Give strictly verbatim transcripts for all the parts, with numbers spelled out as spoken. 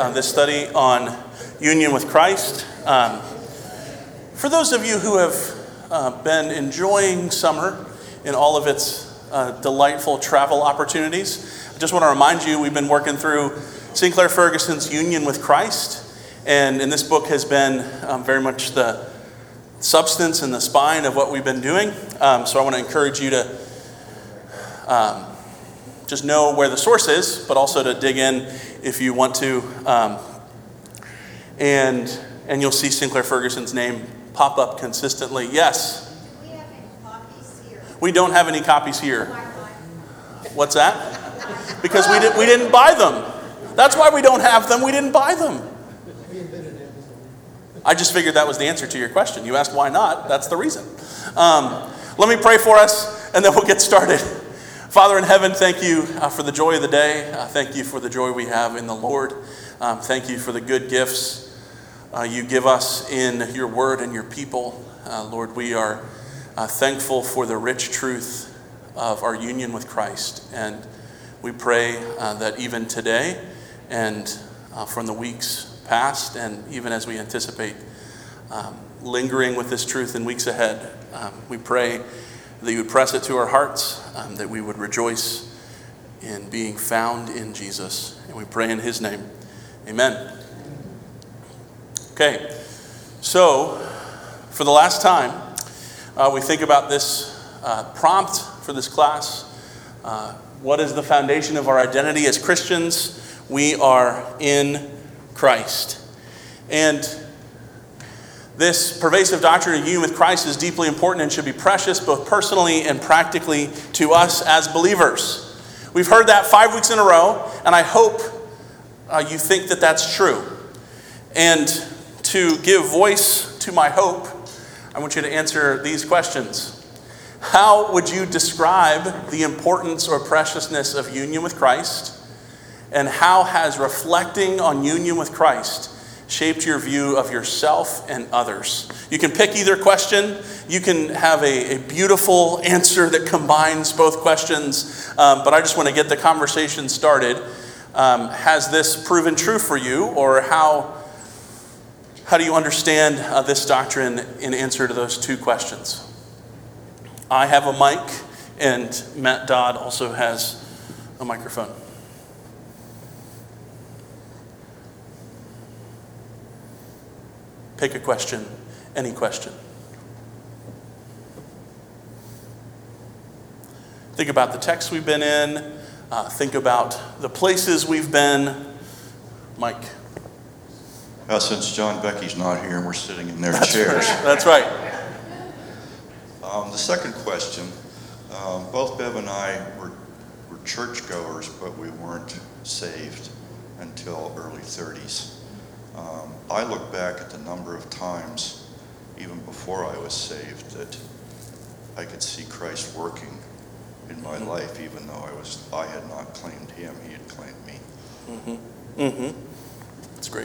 uh, this study on union with Christ. Um, for those of you who have uh, been enjoying summer in all of its uh, delightful travel opportunities, I just want to remind you we've been working through Sinclair Ferguson's Union with Christ, and in this book has been um, very much the substance and the spine of what we've been doing. Um, so I want to encourage you to um, just know where the source is, but also to dig in if you want to. Um, and and you'll see Sinclair Ferguson's name pop up consistently. Yes? Do we have any copies here? We don't have any copies here. What's that? Because we, did, we didn't buy them. That's why we don't have them. We didn't buy them. I just figured that was the answer to your question. You asked why not. That's the reason. Um, let me pray for us, and then we'll get started. Father in heaven, thank you uh, for the joy of the day. Uh, thank you for the joy we have in the Lord. Um, thank you for the good gifts uh, you give us in your word and your people. Uh, Lord, we are uh, thankful for the rich truth of our union with Christ. And we pray uh, that even today and uh, from the weeks past, and even as we anticipate um, lingering with this truth in weeks ahead, um, we pray that you would press it to our hearts, um, that we would rejoice in being found in Jesus. And we pray in his name. Amen. Okay, so for the last time, uh, we think about this uh, prompt for this class. Uh, what is the foundation of our identity as Christians? We are in Christ. And this pervasive doctrine of union with Christ is deeply important and should be precious both personally and practically to us as believers. We've heard that five weeks in a row, and I hope uh, you think that that's true. And to give voice to my hope, I want you to answer these questions. How would you describe the importance or preciousness of union with Christ? And how has reflecting on union with Christ shaped your view of yourself and others? You can pick either question. You can have a, a beautiful answer that combines both questions. Um, but I just want to get the conversation started. Um, has this proven true for you? Or how, how do you understand uh, this doctrine in answer to those two questions? I have a mic, and Matt Dodd also has a microphone. Pick a question, any question. Think about the text we've been in. Uh, think about the places we've been. Mike. Well, since John Becky's not here and we're sitting in their That's chairs. Right. That's right. Um, the second question, um, both Bev and I were, were churchgoers, but we weren't saved until early thirties. Um, I look back at the number of times, even before I was saved, that I could see Christ working in my mm-hmm. life, even though I was I had not claimed him, he had claimed me. Mm-hmm. Mm-hmm. That's great.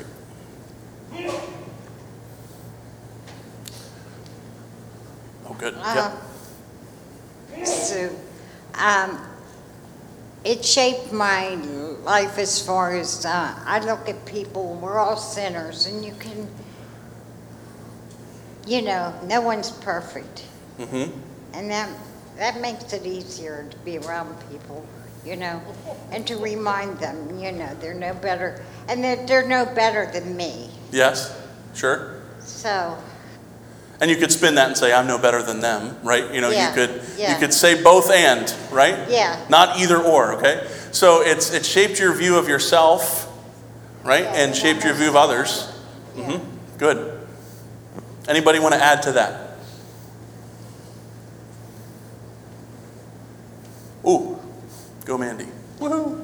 Oh, good. Uh, Yep. So, um, it shaped my life as far as uh, I look at people, we're all sinners, and you can, you know, no one's perfect. Mm-hmm. And that, that makes it easier to be around people, you know, and to remind them, you know, they're no better, and that they're no better than me. Yes, sure. So, And you could spin that and say, I'm no better than them, right? You know, Yeah, you could yeah. you could say both and, right? Yeah. Not either or, okay? So it's it shaped your view of yourself, right? Yeah, and yeah, shaped your that's view of others. Yeah. Mm-hmm. Good. Anybody want to add to that? Ooh, go Mandy. Woohoo.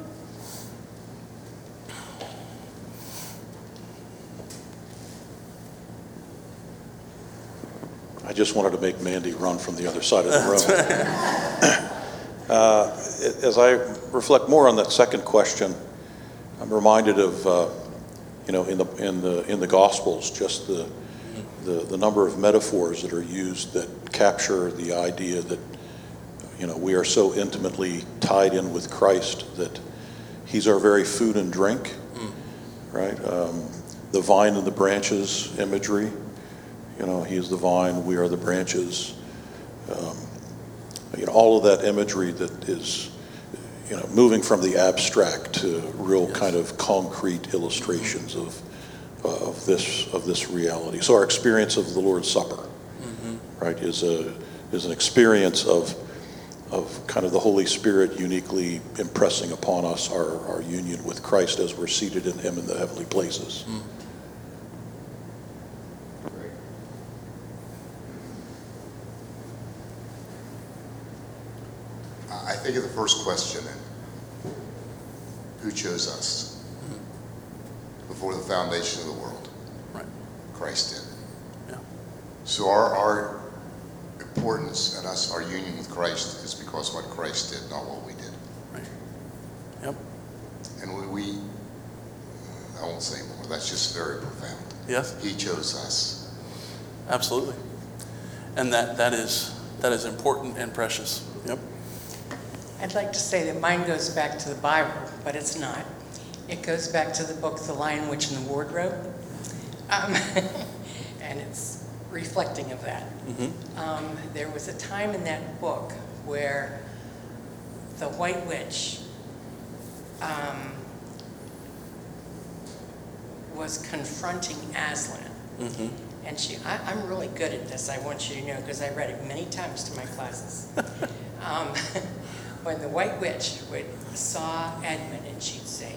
I just wanted to make Mandy run from the other side of the room. uh, as I reflect more on that second question, I'm reminded of, uh, you know, in the in the in the Gospels, just the, the the number of metaphors that are used that capture the idea that, you know, we are so intimately tied in with Christ that He's our very food and drink. right? Um, the vine and the branches imagery, you know, he is the vine, we are the branches. Um, you know, all of that imagery that is, you know, moving from the abstract to real Yes. kind of concrete illustrations of of this of this reality. So our experience of the Lord's Supper, mm-hmm. right, is a is an experience of of kind of the Holy Spirit uniquely impressing upon us our, our union with Christ as we're seated in him in the heavenly places. Mm. I think of the first question, who chose us before the foundation of the world? Right. Christ did. Yeah. So our, our importance and us, our union with Christ is because of what Christ did, not what we did. Right. Yep. And we, we I won't say more, that's just very profound. Yes. He chose us. Absolutely. And that, that is that is important and precious. Yep. I'd like to say that mine goes back to the Bible, but it's not. It goes back to the book, The Lion, Witch, and the Wardrobe. Um, and it's reflecting of that. Mm-hmm. Um, there was a time in that book where the White Witch um, was confronting Aslan. Mm-hmm. And she, I, I'm really good at this, I want you to know, because I read it many times to my classes. um, when the White Witch would saw Edmund and she'd say,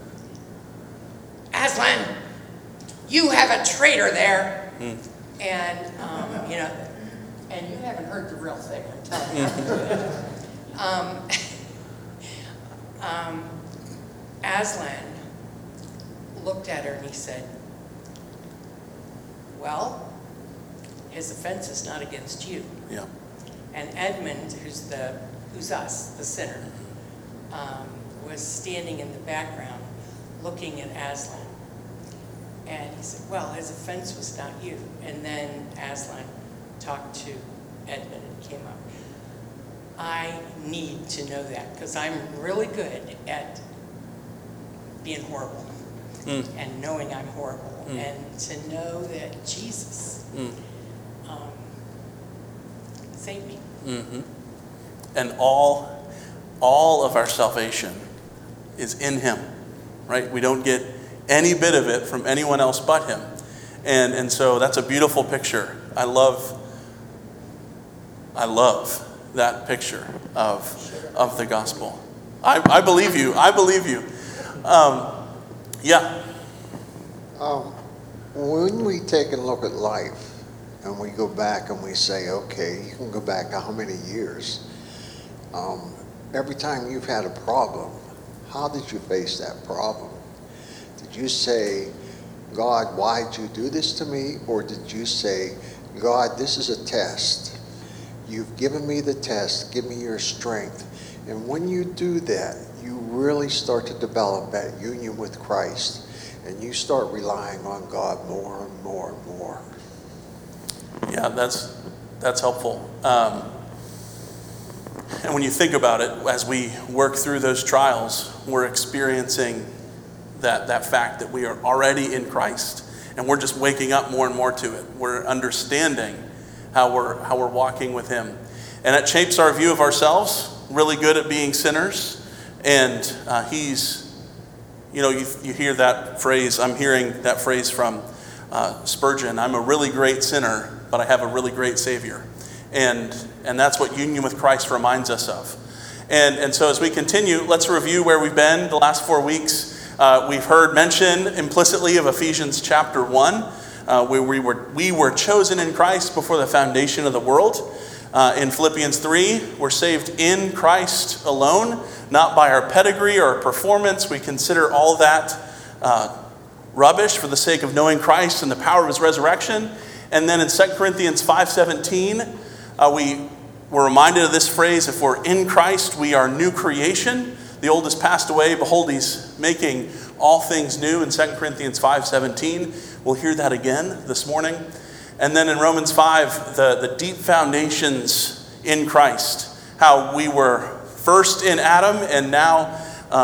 Aslan, you have a traitor there. Mm. And, um, you know, and you haven't heard the real thing, I'm telling you. um, um, Aslan looked at her and he said, well, his offense is not against you. Yeah. And Edmund, who's the who's us, the sinner, um, was standing in the background looking at Aslan. And he said, well, his offense was not you. And then Aslan talked to Edmund and came up. I need to know that because I'm really good at being horrible mm. and knowing I'm horrible. Mm. And to know that Jesus mm. um, saved me. Mm-hmm. And all, all of our salvation is in him, right? We don't get any bit of it from anyone else but him. And, and so that's a beautiful picture. I love, I love that picture of, of the gospel. I, I believe you. I believe you. Um, yeah. Um, when we take a look at life and we go back and we say, okay, you can go back how many years? Um, every time you've had a problem, how did you face that problem? Did you say, God, why'd you do this to me? Or did you say, God, this is a test. You've given me the test. Give me your strength. And when you do that, you really start to develop that union with Christ. And you start relying on God more and more and more. Yeah, that's, that's helpful. Um, and when you think about it, as we work through those trials, we're experiencing that, that fact that we are already in Christ. And we're just waking up more and more to it. We're understanding how we're, how we're walking with him. And it shapes our view of ourselves, really good at being sinners. And uh, he's, you know, you, you hear that phrase, I'm hearing that phrase from uh, Spurgeon, I'm a really great sinner, but I have a really great Savior. And, and that's what union with Christ reminds us of. And, and so as we continue, let's review where we've been the last four weeks. Uh, we've heard mention implicitly of Ephesians chapter one, uh, where we were, we were chosen in Christ before the foundation of the world. Uh, in Philippians three, we're saved in Christ alone, not by our pedigree or performance. We consider all that uh, rubbish for the sake of knowing Christ and the power of his resurrection. And then in Second Corinthians five seventeen, uh, we were reminded of this phrase, if we're in Christ, we are new creation. The old has passed away. Behold, he's making all things new in Second Corinthians five seventeen. We'll hear that again this morning. And then in Romans five, the, the deep foundations in Christ. How we were first in Adam and now uh,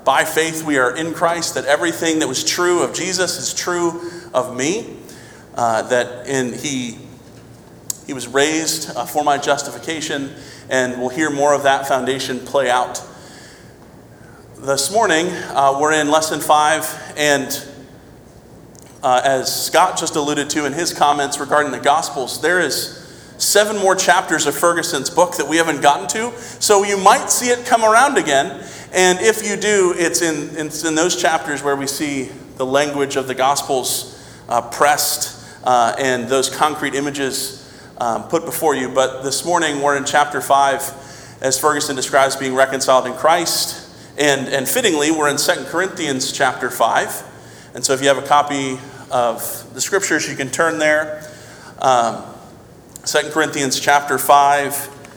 by faith we are in Christ, that everything that was true of Jesus is true of me, uh, that in he, he was raised uh, for my justification, and we'll hear more of that foundation play out. This morning, uh, we're in lesson five, and uh, as Scott just alluded to in his comments regarding the Gospels, there is seven more chapters of Ferguson's book that we haven't gotten to, so you might see it come around again, and if you do, it's in, it's in those chapters where we see the language of the Gospels uh, pressed uh, and those concrete images um, put before you. But this morning, we're in chapter five, as Ferguson describes being reconciled in Christ. And, and fittingly, we're in Second Corinthians chapter five. And so if you have a copy of the scriptures, you can turn there. Um, Second Corinthians chapter five.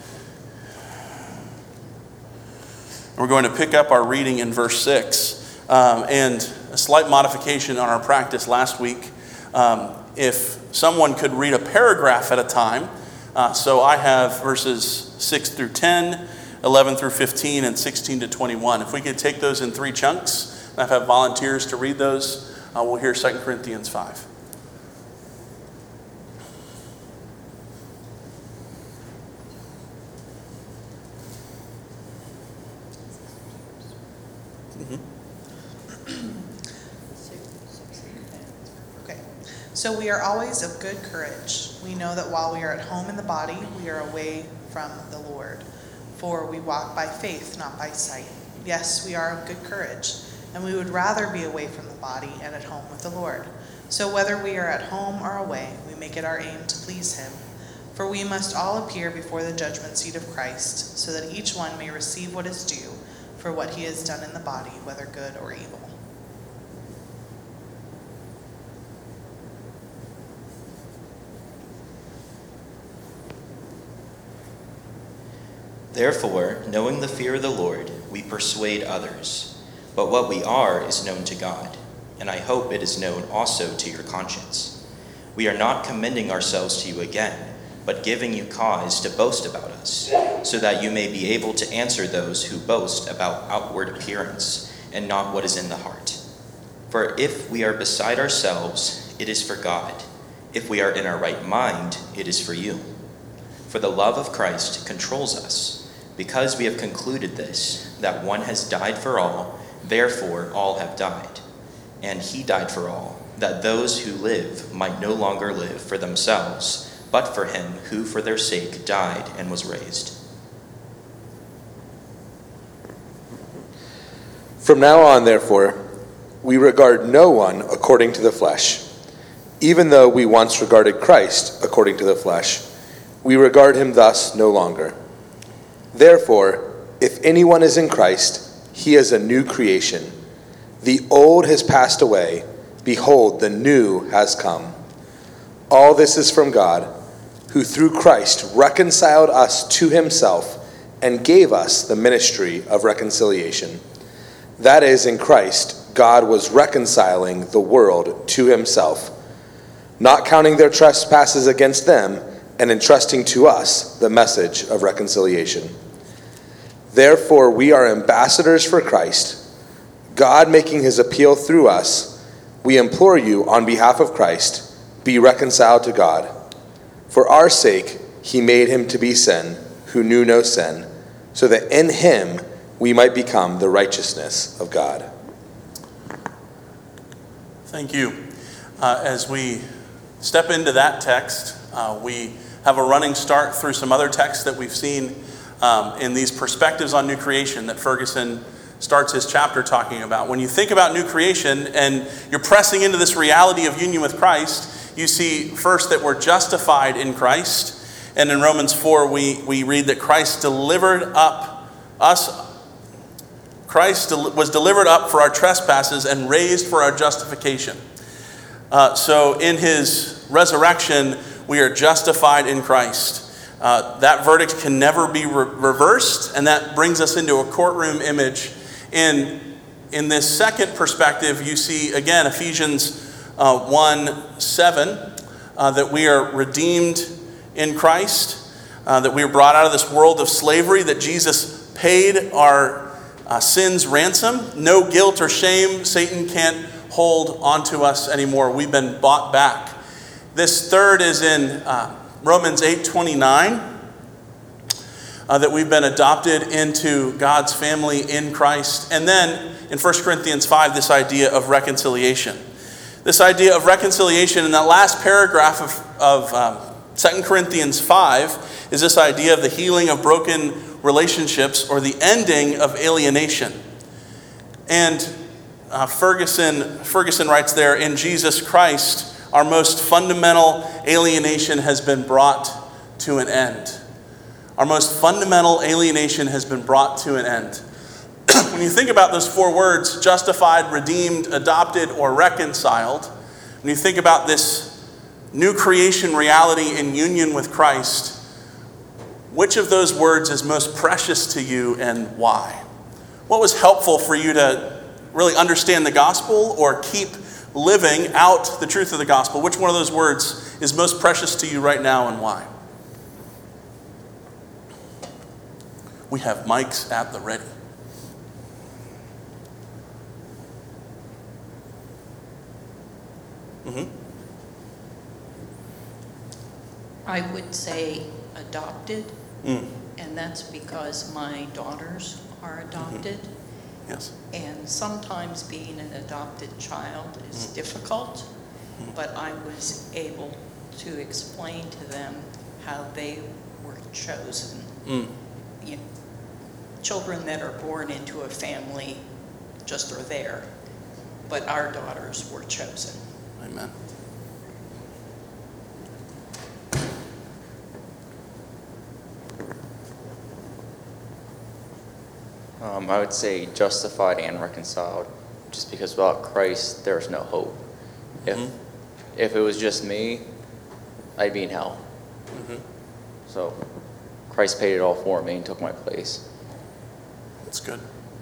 We're going to pick up our reading in verse six. Um, and a slight modification on our practice last week. Um, if someone could read a paragraph at a time. Uh, so I have verses six through ten. eleven through fifteen, and sixteen to twenty-one. If we could take those in three chunks, and I've had volunteers to read those, uh, we'll hear Second Corinthians five. Okay. So we are always of good courage. We know that while we are at home in the body, we are away from the Lord. For we walk by faith, not by sight. Yes, we are of good courage, and we would rather be away from the body and at home with the Lord. So whether we are at home or away, we make it our aim to please him. For we must all appear before the judgment seat of Christ, so that each one may receive what is due for what he has done in the body, whether good or evil. Therefore, knowing the fear of the Lord, we persuade others. But what we are is known to God, and I hope it is known also to your conscience. We are not commending ourselves to you again, but giving you cause to boast about us, so that you may be able to answer those who boast about outward appearance, and not what is in the heart. For if we are beside ourselves, it is for God. If we are in our right mind, it is for you. For the love of Christ controls us, because we have concluded this, that one has died for all, therefore all have died. And he died for all, that those who live might no longer live for themselves, but for him who for their sake died and was raised. From now on, therefore, we regard no one according to the flesh. Even though we once regarded Christ according to the flesh, we regard him thus no longer. Therefore, if anyone is in Christ, he is a new creation. The old has passed away. Behold, the new has come. All this is from God, who through Christ reconciled us to himself and gave us the ministry of reconciliation. That is, in Christ, God was reconciling the world to himself, not counting their trespasses against them, and entrusting to us the message of reconciliation. Therefore, we are ambassadors for Christ, God making his appeal through us. We implore you on behalf of Christ, be reconciled to God. For our sake, he made him to be sin, who knew no sin, so that in him we might become the righteousness of God. Thank you. Uh, as we step into that text, uh, we have a running start through some other texts that we've seen um, in these perspectives on new creation that Ferguson starts his chapter talking about. When you think about new creation and you're pressing into this reality of union with Christ, you see first that we're justified in Christ. And in Romans four, we, we read that Christ delivered up us, Christ del- was delivered up for our trespasses and raised for our justification. Uh, so in his resurrection, we are justified in Christ. Uh, that verdict can never be re- reversed, and that brings us into a courtroom image. In, in this second perspective, you see, again, Ephesians uh, one seven, uh, that we are redeemed in Christ, uh, that we are brought out of this world of slavery, that Jesus paid our uh, sin's ransom. No guilt or shame. Satan can't hold onto us anymore. We've been bought back. This third is in uh, Romans eight twenty-nine. Uh, that we've been adopted into God's family in Christ. And then in First Corinthians five, this idea of reconciliation. This idea of reconciliation in that last paragraph of, of um, Second Corinthians five is this idea of the healing of broken relationships or the ending of alienation. And uh, Ferguson, Ferguson writes there, in Jesus Christ, our most fundamental alienation has been brought to an end. Our most fundamental alienation has been brought to an end. When you think about those four words, justified, redeemed, adopted, or reconciled, when you think about this new creation reality in union with Christ, which of those words is most precious to you and why? What was helpful for you to really understand the gospel or keep living out the truth of the gospel? Which one of those words is most precious to you right now and why? We have mics at the ready. Mm-hmm. I would say adopted, Mm. and that's because my daughters are adopted. Mm-hmm. Yes. And sometimes being an adopted child is mm. difficult, mm. but I was able to explain to them how they were chosen. Mm. You know, children that are born into a family just are there, but our daughters were chosen. Amen. Um, I would say justified and reconciled, just because without Christ, there's no hope. If mm-hmm. if it was just me, I'd be in hell. Mm-hmm. So Christ paid it all for me and took my place. That's good.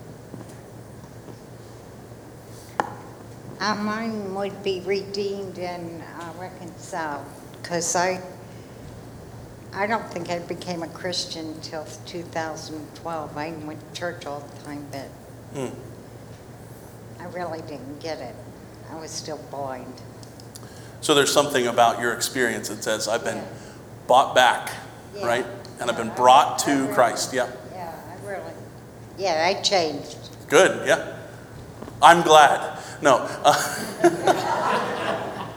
Uh, mine would be redeemed and uh, reconciled, because I, I don't think I became a Christian until two thousand twelve. I went to church all the time, but mm. I really didn't get it. I was still blind. So there's something about your experience that says, I've been yeah. bought back, yeah. right? And yeah, I've been brought I, to I really, Christ. Yeah. Yeah, I really, yeah, I changed. Good, yeah. I'm glad. No. Uh,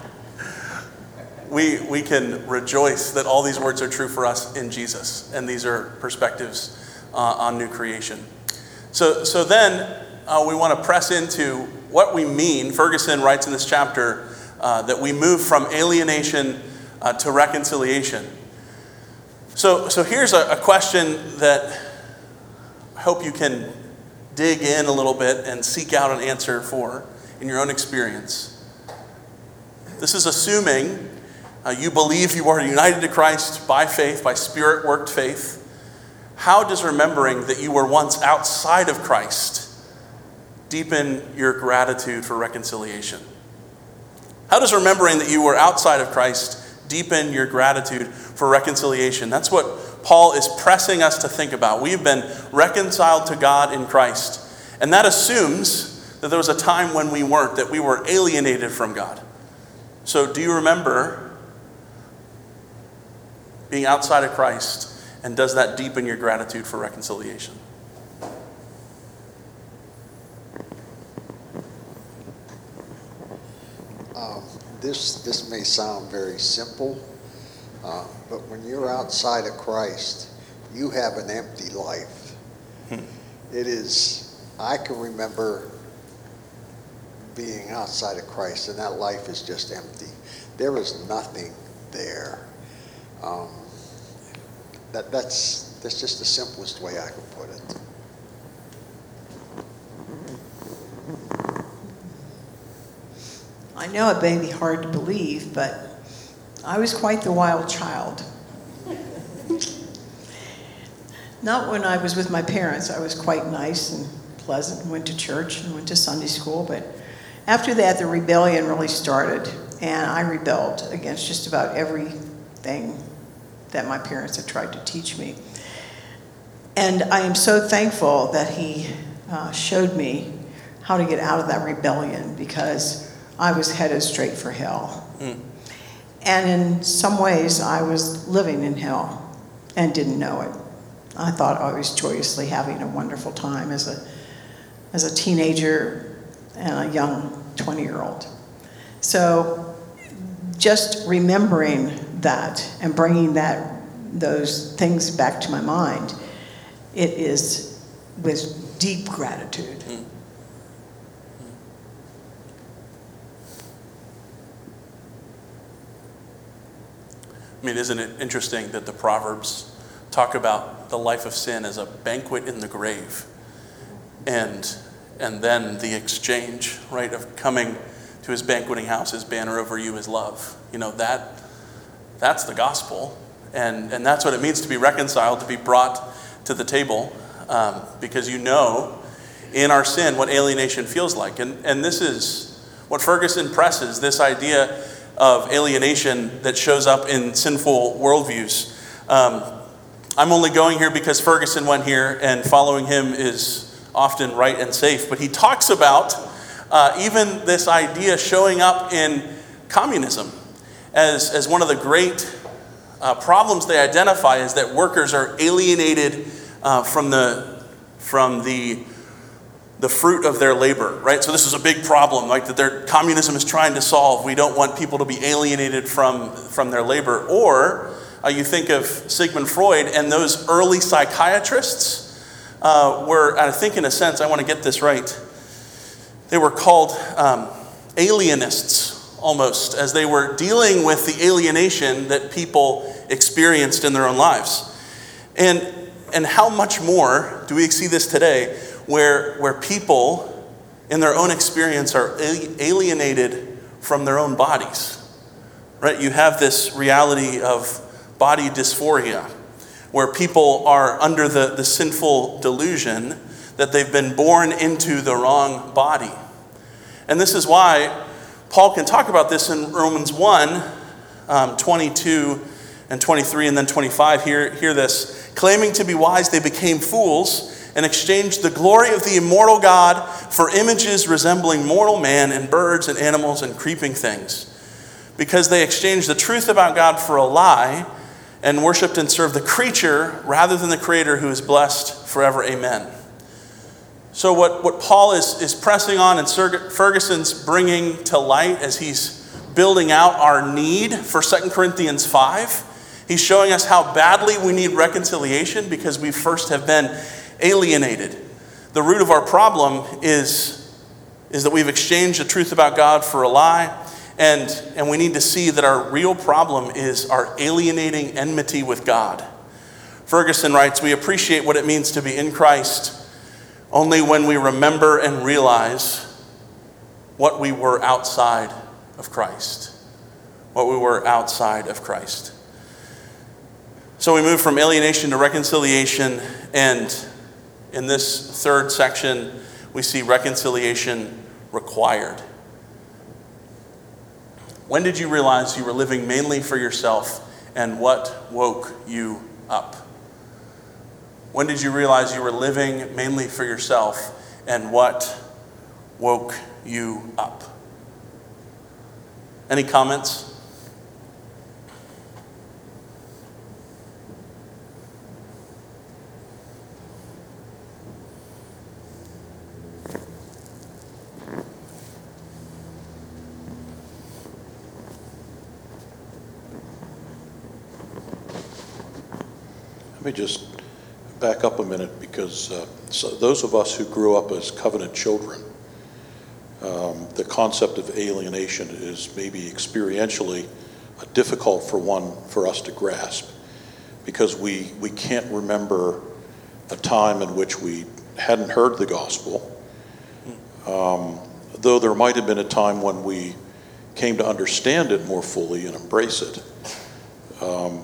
we, we can rejoice that all these words are true for us in Jesus. And these are perspectives uh, on new creation. So, so then uh, we want to press into what we mean. Ferguson writes in this chapter uh, that we move from alienation uh, to reconciliation. So, so here's a, a question that I hope you can dig in a little bit and seek out an answer for in your own experience. This is assuming uh, you believe you are united to Christ by faith, by Spirit-worked faith. How does remembering that you were once outside of Christ deepen your gratitude for reconciliation? How does remembering that you were outside of Christ deepen your gratitude for reconciliation? That's what Paul is pressing us to think about. We've been reconciled to God in Christ. And that assumes that there was a time when we weren't, that we were alienated from God. So do you remember being outside of Christ, and does that deepen your gratitude for reconciliation? Um, this, this may sound very simple, uh, but when you're outside of Christ, you have an empty life. Hmm. It is, I can remember being outside of Christ, and that life is just empty. There is nothing there. Um, that, that's, that's just the simplest way I can put it. I know it may be hard to believe, but I was quite the wild child. Not when I was with my parents. I was quite nice and pleasant and went to church and went to Sunday school, but after that, the rebellion really started, and I rebelled against just about everything that my parents had tried to teach me. And I am so thankful that he uh, showed me how to get out of that rebellion, because I was headed straight for hell. Mm. And in some ways, I was living in hell and didn't know it. I thought I was joyously having a wonderful time as a, as a teenager and a young twenty-year-old. So just remembering that and bringing that, those things back to my mind, it is with deep gratitude. Mm. I mean, isn't it interesting that the Proverbs talk about the life of sin as a banquet in the grave, and and then the exchange, right, of coming to his banqueting house, his banner over you is love. You know, that that's the gospel, and and that's what it means to be reconciled, to be brought to the table, um, because you know in our sin what alienation feels like, and and this is what Ferguson presses, this idea of alienation that shows up in sinful worldviews. Um, I'm only going here because Ferguson went here, and following him is often right and safe. But he talks about uh, even this idea showing up in communism as, as one of the great uh, problems they identify, is that workers are alienated uh, from the from the the fruit of their labor, right? So this is a big problem, like that their communism is trying to solve. We don't want people to be alienated from, from their labor. Or uh, you think of Sigmund Freud and those early psychiatrists uh, were, I think in a sense, I want to get this right, they were called um, alienists almost, as they were dealing with the alienation that people experienced in their own lives. And, and how much more do we see this today, where where people in their own experience are alienated from their own bodies, right? You have this reality of body dysphoria, where people are under the, the sinful delusion that they've been born into the wrong body. And this is why Paul can talk about this in Romans one, um, twenty-two and twenty-three, and then twenty-five. Hear, hear this. Claiming to be wise, they became fools and exchanged the glory of the immortal God for images resembling mortal man and birds and animals and creeping things. Because they exchanged the truth about God for a lie and worshiped and served the creature rather than the Creator, who is blessed forever. Amen. So what, what Paul is, is pressing on, and Ferguson's bringing to light as he's building out our need for Second Corinthians five, he's showing us how badly we need reconciliation because we first have been alienated. The root of our problem is, is that we've exchanged the truth about God for a lie, and, and we need to see that our real problem is our alienating enmity with God. Ferguson writes, we appreciate what it means to be in Christ only when we remember and realize what we were outside of Christ. What we were outside of Christ. So we move from alienation to reconciliation, and in this third section, we see reconciliation required. When did you realize you were living mainly for yourself, and what woke you up? When did you realize you were living mainly for yourself, and what woke you up? Any comments? Let me just back up a minute, because uh, so those of us who grew up as covenant children, um, the concept of alienation is maybe experientially uh, difficult for one for us to grasp, because we, we can't remember a time in which we hadn't heard the gospel, um, though there might have been a time when we came to understand it more fully and embrace it. Um,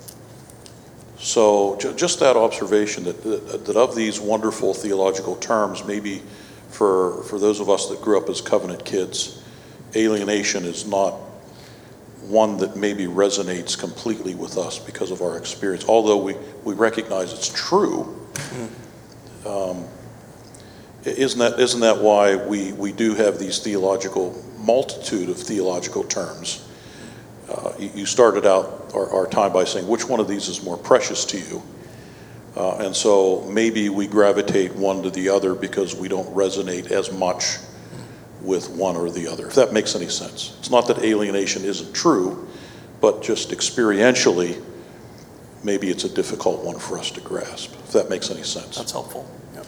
So ju- just that observation that, that that of these wonderful theological terms, maybe for, for those of us that grew up as covenant kids, alienation is not one that maybe resonates completely with us because of our experience, although we, we recognize it's true. Mm. Um, Isn't that, isn't that why we, we do have these theological, multitude of theological terms? Uh, you, you started out our, our time by saying, which one of these is more precious to you? Uh, and so maybe we gravitate one to the other because we don't resonate as much with one or the other, if that makes any sense. It's not that alienation isn't true, but just experientially, maybe it's a difficult one for us to grasp, if that makes any sense. That's helpful. Yep.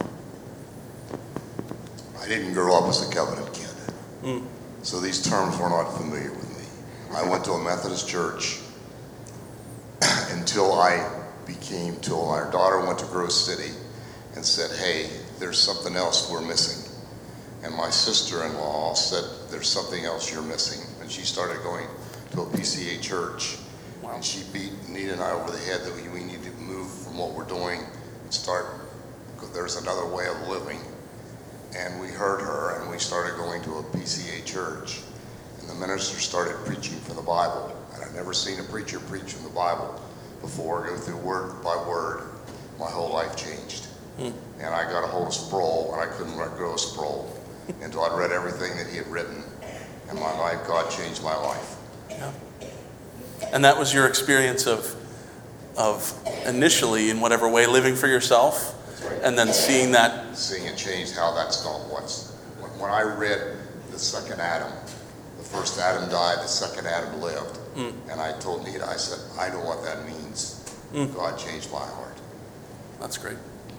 I didn't grow up as a covenant kid, Mm. so these terms were not familiar with me. I went to a Methodist church until I became, till our daughter went to Grove City and said, hey, there's something else we're missing. And my sister-in-law said, there's something else you're missing. And she started going to a P C A church. Wow. And she beat Nita and I over the head that we, we need to move from what we're doing and start, because there's another way of living. And we heard her and we started going to a P C A church. And the minister started preaching from the Bible. And I'd never seen a preacher preach from the Bible before, go through word by word. My whole life changed. Hmm. And I got a hold of Sproul, and I couldn't let go of Sproul until I'd read everything that he had written. And my life, God changed my life. Yeah. And that was your experience of, of initially, in whatever way, living for yourself, Right. and then seeing that. Seeing it change, how that's gone. What's, when, when I read the second Adam, the first Adam died, the second Adam lived. Mm. And I told Nita, I said, I know what that means. Mm. God changed my heart. That's great.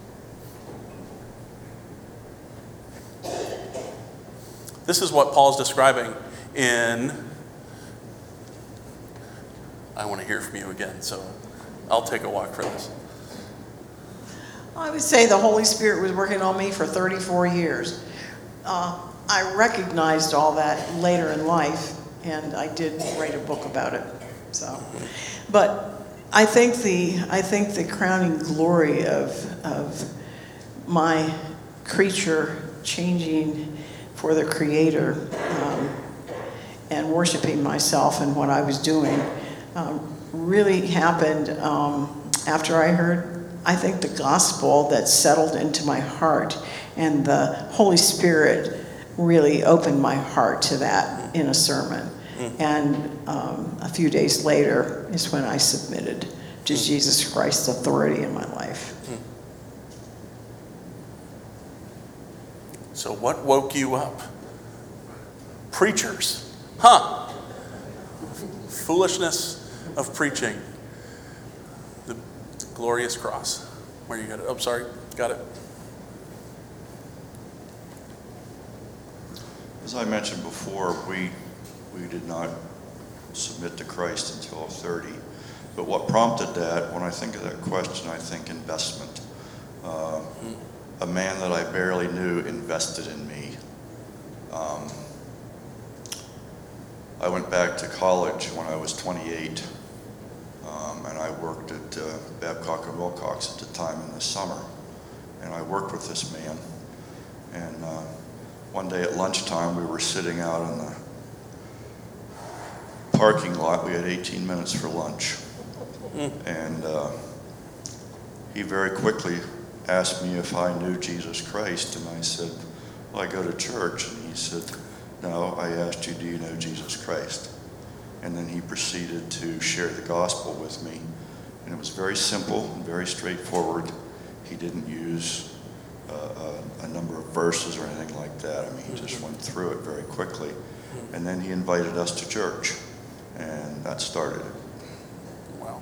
This is what Paul's describing in, I want to hear from you again, so I'll take a walk for this. I would say the Holy Spirit was working on me for thirty-four years. Uh, I recognized all that later in life, and I did write a book about it. So, but I think the I think the crowning glory of of my creature changing for the Creator um, and worshiping myself and what I was doing um, really happened um, after I heard, I think, the gospel that settled into my heart, and the Holy Spirit really opened my heart to that in a sermon. Mm. And um, a few days later is when I submitted to mm. Jesus Christ's authority in my life. Mm. So what woke you up? Preachers. Huh. Foolishness of preaching. The glorious cross. Where you got it? Oh, sorry. Got it. As I mentioned before, we we did not submit to Christ until thirty. But what prompted that, when I think of that question, I think investment. Uh, mm. A man that I barely knew invested in me. Um, I went back to college when I was twenty-eight, um, and I worked at uh, Babcock and Wilcox at the time in the summer. And I worked with this man. And uh, one day at lunchtime, we were sitting out in the parking lot. We had eighteen minutes for lunch. Mm. And uh, he very quickly asked me if I knew Jesus Christ, and I said, well, I go to church. And he said, no, I asked you, do you know Jesus Christ? And then he proceeded to share the gospel with me. And it was very simple and very straightforward. He didn't use uh, a, a number of verses or anything like that. I mean, he just went through it very quickly. And then he invited us to church, and that started it. Wow.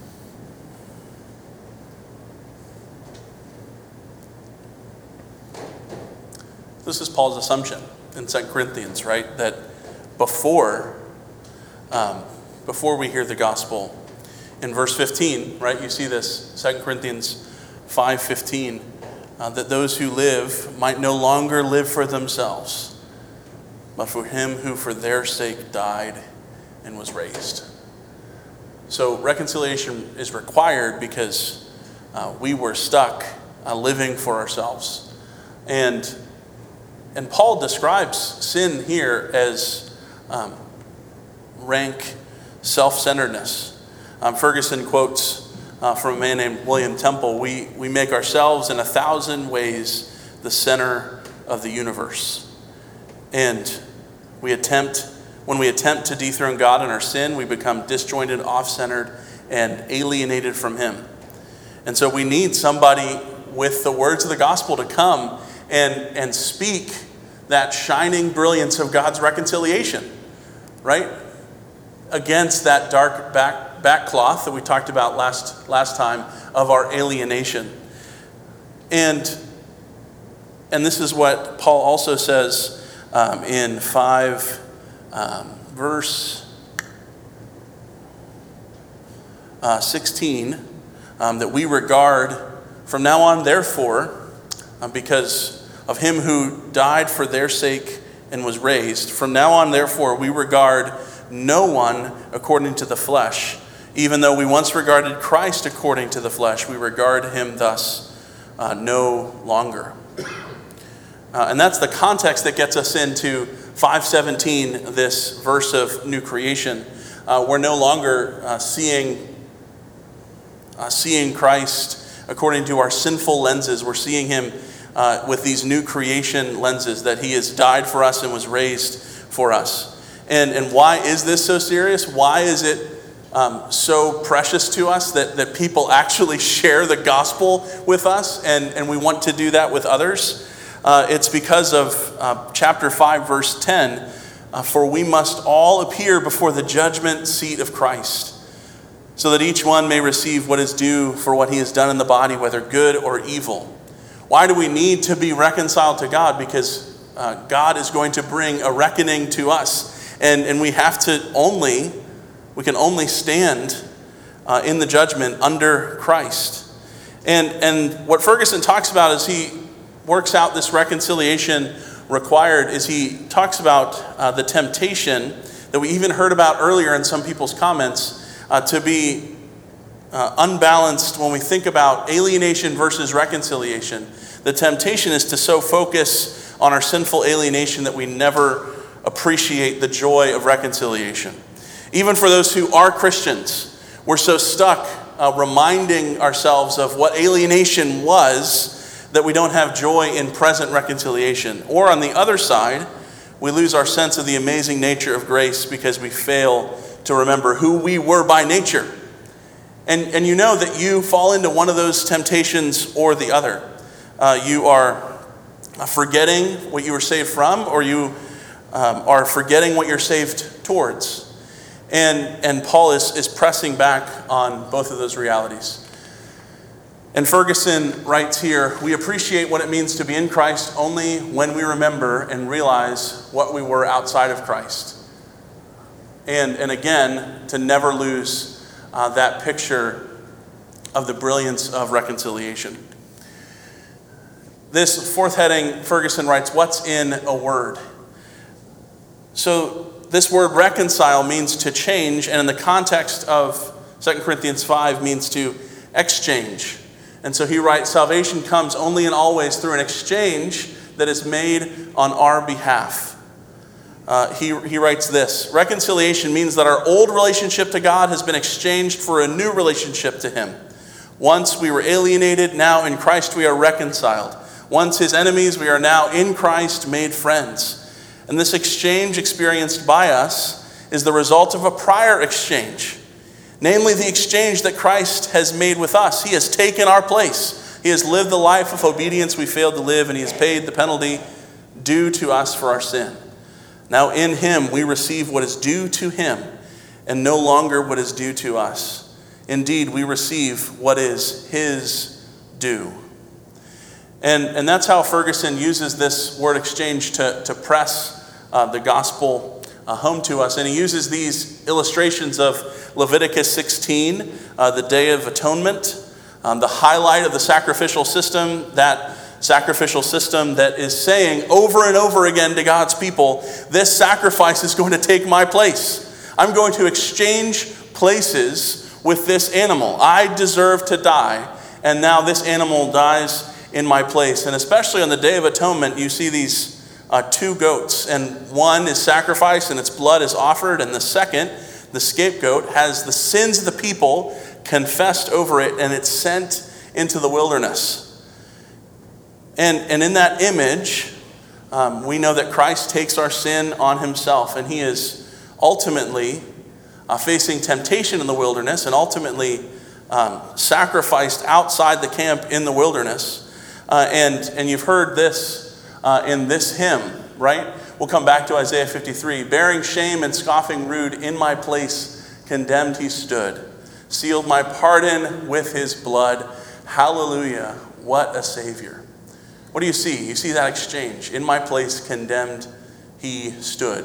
This is Paul's assumption in Second Corinthians, right? That before, um, before we hear the gospel, in verse fifteen, right? You see this, Second Corinthians five fifteen, uh, that those who live might no longer live for themselves, but for him who for their sake died and was raised. So reconciliation is required because uh, we were stuck uh, living for ourselves. And And Paul describes sin here as um, rank self-centeredness. Um, Ferguson quotes uh, from a man named William Temple, we, we make ourselves in a thousand ways the center of the universe. And we attempt, when we attempt to dethrone God in our sin, we become disjointed, off-centered, and alienated from him. And so we need somebody with the words of the gospel to come and, and speak that shining brilliance of God's reconciliation, right? Against that dark back, back cloth that we talked about last, last time of our alienation. And, and this is what Paul also says um, in five, um, verse uh, sixteen, um, that we regard from now on, therefore, uh, because of him who died for their sake and was raised, from now on, therefore, we regard no one according to the flesh. Even though we once regarded Christ according to the flesh, we regard him thus uh, no longer. Uh, and that's the context that gets us into five seventeen, this verse of new creation. Uh, we're no longer uh, seeing, uh, seeing Christ according to our sinful lenses. We're seeing him uh, with these new creation lenses, that he has died for us and was raised for us. And, and why is this so serious? Why is it um, so precious to us that, that people actually share the gospel with us, and, and we want to do that with others? Uh, it's because of uh, chapter five, verse ten, uh, for we must all appear before the judgment seat of Christ, so that each one may receive what is due for what he has done in the body, whether good or evil. Why do we need to be reconciled to God? Because uh, God is going to bring a reckoning to us. And, and we have to only, we can only stand uh, in the judgment under Christ. And, and what Ferguson talks about as he works out this reconciliation required is he talks about uh, the temptation that we even heard about earlier in some people's comments uh, to be uh, unbalanced when we think about alienation versus reconciliation. The temptation is to so focus on our sinful alienation that we never appreciate the joy of reconciliation. Even for those who are Christians, we're so stuck uh, reminding ourselves of what alienation was that we don't have joy in present reconciliation. Or on the other side, we lose our sense of the amazing nature of grace because we fail to remember who we were by nature. And, and you know that you fall into one of those temptations or the other. Uh, you are forgetting what you were saved from, or you um, are forgetting what you're saved towards. And, and Paul is, is pressing back on both of those realities. And Ferguson writes here, we appreciate what it means to be in Christ only when we remember and realize what we were outside of Christ. And, and again, to never lose uh, that picture of the brilliance of reconciliation. This fourth heading, Ferguson writes, what's in a word? So this word reconcile means to change, and in the context of Second Corinthians five means to exchange. And so he writes, salvation comes only and always through an exchange that is made on our behalf. Uh, he, he writes this, reconciliation means that our old relationship to God has been exchanged for a new relationship to him. Once we were alienated, now in Christ we are reconciled. Once his enemies, we are now in Christ made friends. And this exchange experienced by us is the result of a prior exchange, namely the exchange that Christ has made with us. He has taken our place. He has lived the life of obedience we failed to live, and he has paid the penalty due to us for our sin. Now in him we receive what is due to him, and no longer what is due to us. Indeed, we receive what is his due. And, and that's how Ferguson uses this word exchange to, to press uh, the gospel uh, home to us. And he uses these illustrations of Leviticus sixteen, uh, the Day of Atonement, um, the highlight of the sacrificial system, that sacrificial system that is saying over and over again to God's people, this sacrifice is going to take my place. I'm going to exchange places with this animal. I deserve to die, and now this animal dies in my place. And especially on the Day of Atonement, you see these uh, two goats, and one is sacrificed and its blood is offered, and the second, the scapegoat, has the sins of the people confessed over it, and it's sent into the wilderness. And, and in that image, um, we know that Christ takes our sin on himself, and he is ultimately uh, facing temptation in the wilderness, and ultimately um, sacrificed outside the camp in the wilderness. Uh, and, and you've heard this uh, in this hymn, right? We'll come back to Isaiah fifty-three. Bearing shame and scoffing rude, in my place condemned he stood. Sealed my pardon with his blood. Hallelujah, what a Savior. What do you see? You see that exchange. In my place condemned he stood.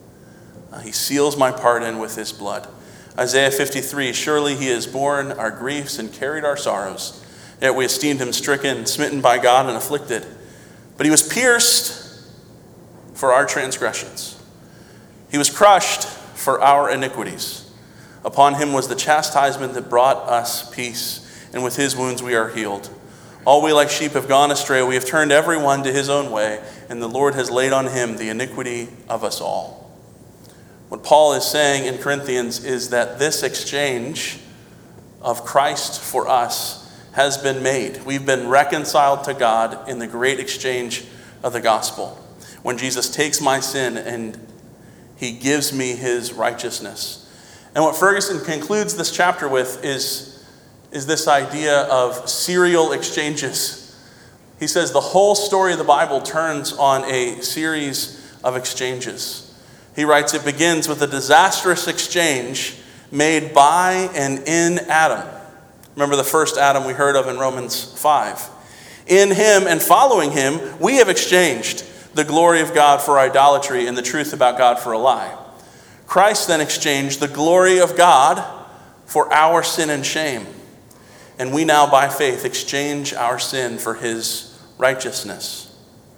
Uh, he seals my pardon with his blood. Isaiah fifty-three, surely he has borne our griefs and carried our sorrows. Yet we esteemed him stricken, smitten by God, and afflicted. But he was pierced for our transgressions. He was crushed for our iniquities. Upon him was the chastisement that brought us peace, and with his wounds we are healed. All we like sheep have gone astray. We have turned every one to his own way, and the Lord has laid on him the iniquity of us all. What Paul is saying in Corinthians is that this exchange of Christ for us has been made. We've been reconciled to God in the great exchange of the gospel. When Jesus takes my sin and he gives me his righteousness. And what Ferguson concludes this chapter with is, is this idea of serial exchanges. He says the whole story of the Bible turns on a series of exchanges. He writes, it begins with a disastrous exchange made by and in Adam. Remember the first Adam we heard of in Romans five. In him and following him, we have exchanged the glory of God for idolatry and the truth about God for a lie. Christ then exchanged the glory of God for our sin and shame. And we now, by faith, exchange our sin for his righteousness.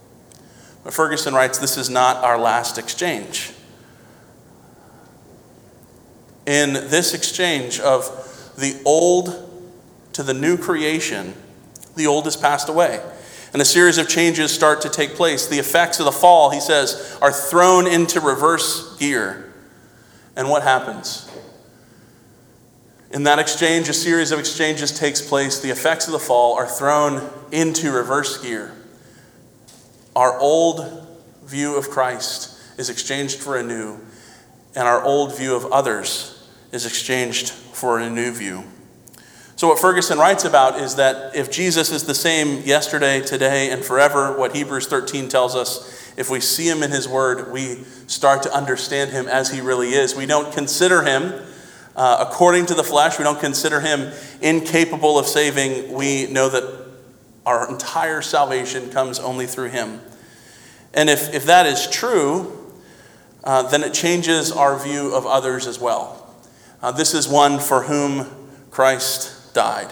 But Ferguson writes, this is not our last exchange. In this exchange of the old to the new creation, the old has passed away. And a series of changes start to take place. The effects of the fall, he says, are thrown into reverse gear. And what happens? In that exchange, a series of exchanges takes place. The effects of the fall are thrown into reverse gear. Our old view of Christ is exchanged for a new, and our old view of others is exchanged for a new view. So what Ferguson writes about is that if Jesus is the same yesterday, today, and forever, what Hebrews thirteen tells us, if we see him in his word, we start to understand him as he really is. We don't consider him uh, according to the flesh. We don't consider him incapable of saving. We know that our entire salvation comes only through him. And if, if that is true, uh, then it changes our view of others as well. Uh, this is one for whom Christ died.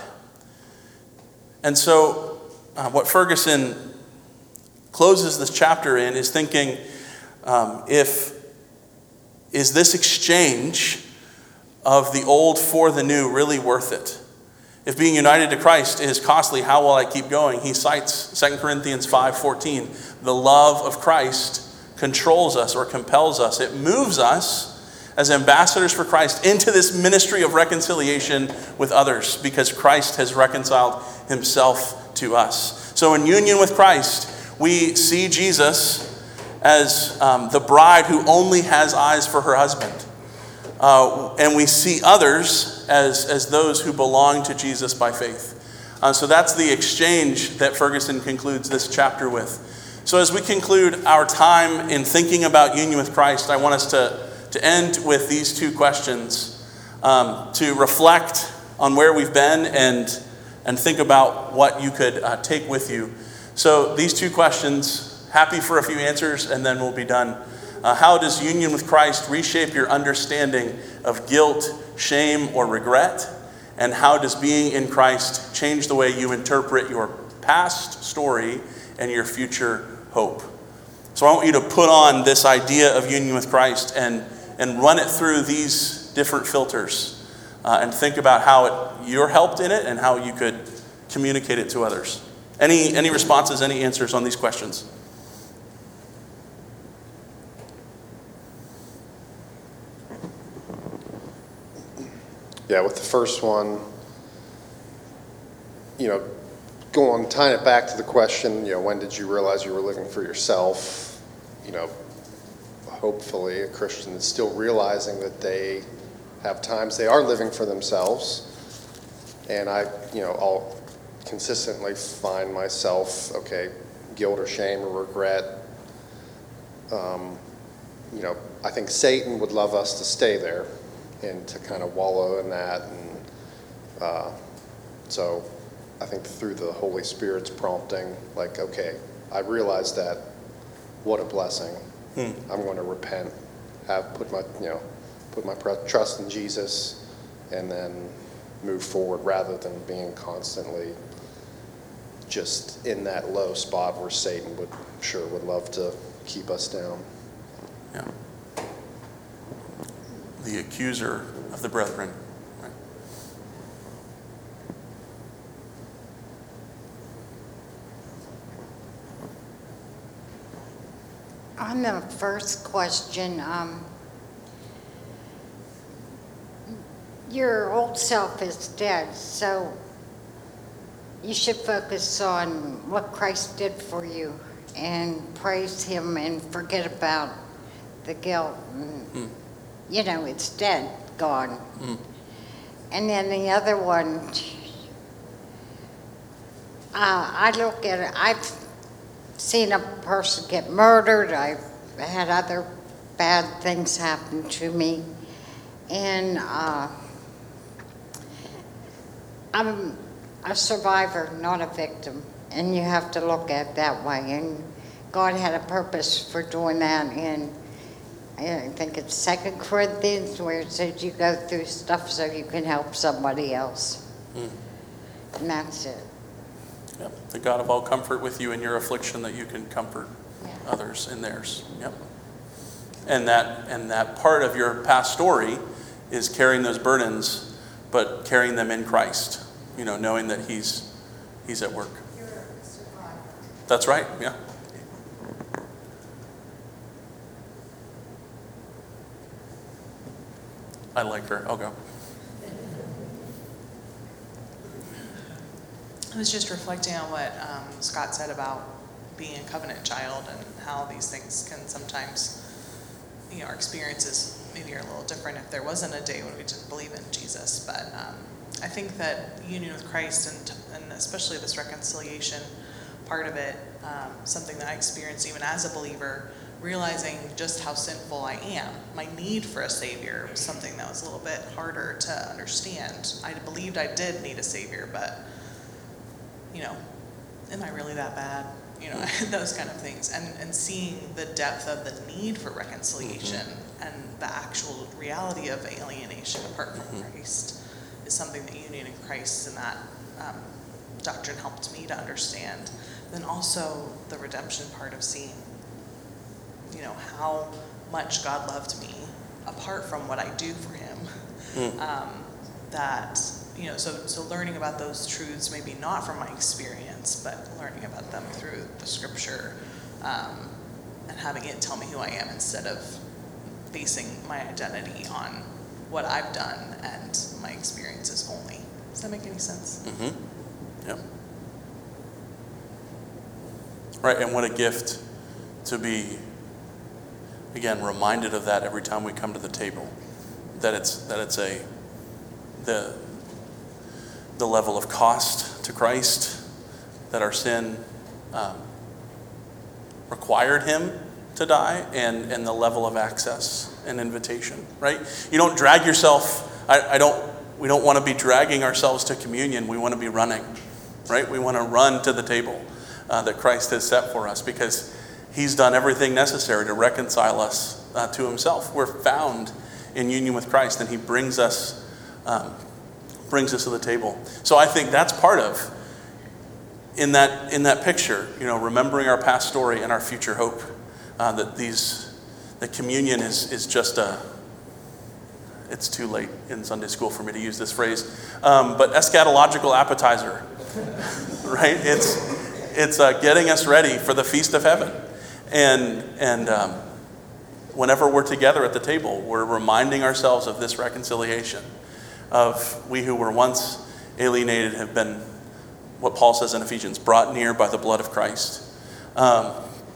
And so uh, what Ferguson closes this chapter in is thinking, um, if is this exchange of the old for the new really worth it? If being united to Christ is costly, how will I keep going? He cites Second Corinthians five fourteen. The love of Christ controls us or compels us. It moves us as ambassadors for Christ into this ministry of reconciliation with others because Christ has reconciled himself to us. So in union with Christ, we see Jesus as um, the bride who only has eyes for her husband. Uh, and we see others as, as those who belong to Jesus by faith. Uh, so that's the exchange that Ferguson concludes this chapter with. So as we conclude our time in thinking about union with Christ, I want us to to end with these two questions, um, to reflect on where we've been and, and think about what you could uh, take with you. So these two questions, happy for a few answers, and then we'll be done. Uh, how does union with Christ reshape your understanding of guilt, shame, or regret? And how does being in Christ change the way you interpret your past story and your future hope? So I want you to put on this idea of union with Christ and and run it through these different filters uh, and think about how it, you're helped in it and how you could communicate it to others. Any, any responses, any answers on these questions? Yeah, with the first one, you know, going, tying it back to the question, you know, when did you realize you were living for yourself? You know, hopefully a Christian is still realizing that they have times they are living for themselves. And I, you know, I'll consistently find myself, okay, guilt or shame or regret. Um, you know, I think Satan would love us to stay there and to kind of wallow in that. And uh, so I think through the Holy Spirit's prompting, like, okay, I realize that, what a blessing. Hmm. I'm going to repent, have put my, you know, put my trust in Jesus, and then move forward rather than being constantly just in that low spot where Satan would sure would love to keep us down. Yeah. The accuser of the brethren. Right? On the first question, um, your old self is dead, so you should focus on what Christ did for you and praise him and forget about the guilt. And, mm. You know, it's dead, gone. Mm. And then the other one, uh, I look at it, I've seen a person get murdered, I've had other bad things happen to me, and uh, I'm a survivor, not a victim, and you have to look at it that way. And God had a purpose for doing that. And I think it's Second Corinthians where it says you go through stuff so you can help somebody else. Mm. And that's it. Yep. The God of all comfort with you in your affliction, that you can comfort yeah. others in theirs. Yep. And that and that part of your past story is carrying those burdens, but carrying them in Christ. You know, knowing that He's He's at work. You're a survivor. That's right. Yeah. I like her. I'll go. I was just reflecting on what um, Scott said about being a covenant child and how these things can sometimes, you know, our experiences maybe are a little different if there wasn't a day when we didn't believe in Jesus. But um, I think that union with Christ and, and especially this reconciliation part of it, um, something that I experienced even as a believer, realizing just how sinful I am. My need for a Savior was something that was a little bit harder to understand. I believed I did need a Savior, but, you know, am I really that bad? You know, those kind of things. And, and seeing the depth of the need for reconciliation mm-hmm. and the actual reality of alienation apart from mm-hmm. Christ is something that union in Christ and that um, doctrine helped me to understand. Then also the redemption part of seeing, you know, how much God loved me apart from what I do for him. Mm. Um, that, you know, so, so learning about those truths, maybe not from my experience, but learning about them through the scripture um, and having it tell me who I am instead of basing my identity on what I've done and my experiences only. Does that make any sense? Mm-hmm. Yep. Right, and what a gift to be, again, reminded of that every time we come to the table, that it's that it's a the the level of cost to Christ, that our sin um, required him to die, and and the level of access and invitation. Right, you don't drag yourself. I, I don't. We don't want to be dragging ourselves to communion. We want to be running. Right, we want to run to the table uh, that Christ has set for us, because he's done everything necessary to reconcile us uh, to himself. We're found in union with Christ, and he brings us um, brings us to the table. So I think that's part of, in that in that picture, you know, remembering our past story and our future hope. Uh, that these, the communion is is just a. It's too late in Sunday school for me to use this phrase, um, but eschatological appetizer, right? It's it's uh, getting us ready for the feast of heaven. And and um, whenever we're together at the table, we're reminding ourselves of this reconciliation, of we who were once alienated have been what Paul says in Ephesians, brought near by the blood of Christ. Um,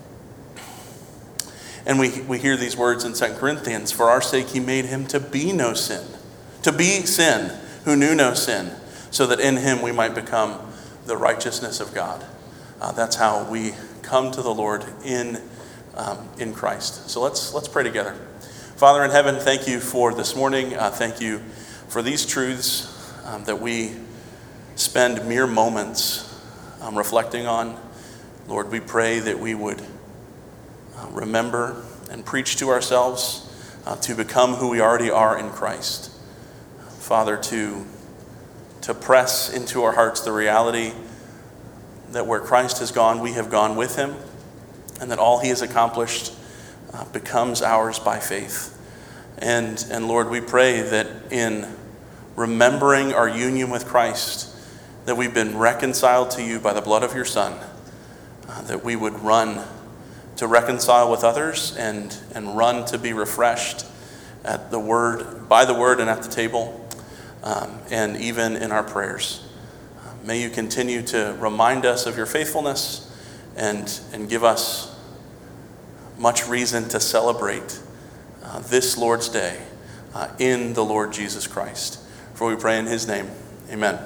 and we, we hear these words in Second Corinthians, for our sake he made him to be no sin, to be sin who knew no sin, so that in him we might become the righteousness of God. Uh, that's how we come to the Lord in um, in Christ. So let's let's pray together. Father in heaven, thank you for this morning. Uh, thank you for these truths um, that we spend mere moments um, reflecting on. Lord, we pray that we would uh, remember and preach to ourselves uh, to become who we already are in Christ. Father, to to press into our hearts the reality that where Christ has gone, we have gone with him, and that all he has accomplished uh, becomes ours by faith. And, and Lord, we pray that in remembering our union with Christ, that we've been reconciled to you by the blood of your Son, uh, that we would run to reconcile with others and, and run to be refreshed at the word, by the word and at the table, um, and even in our prayers. May you continue to remind us of your faithfulness and, and give us much reason to celebrate uh, this Lord's Day uh, in the Lord Jesus Christ. For we pray in his name. Amen.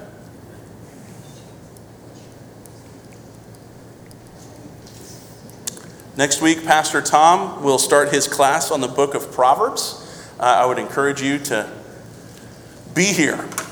Next week, Pastor Tom will start his class on the book of Proverbs. Uh, I would encourage you to be here.